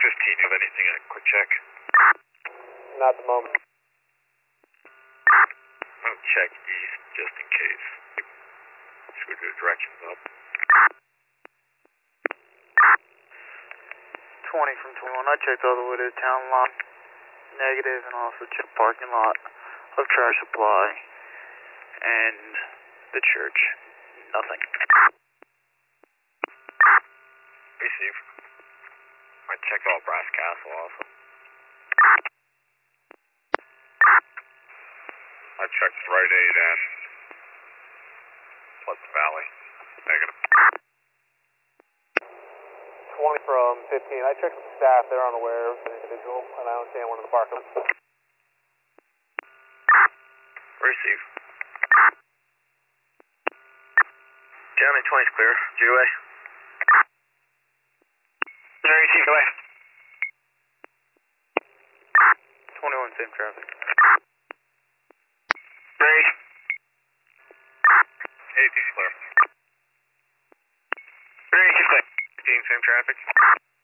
15, you have anything in a quick check? Not at the moment. I'll check east just in case. Switch the directions up. 20 from 21. I checked all the way to the town lot. Negative, and also checked parking lot of Trash Supply and the church. Nothing. Receive. I checked all Brass Castle also. I checked Rite Aid and Pleasant Valley. Negative. 20 from 15. I checked with the staff. They're unaware of an individual, and I don't see anyone in the parking lot. Receive. County 20 is clear. G-Way. Receive, go ahead. 21, same traffic. Ray. 18 clear. Ray, clear. 15, same traffic.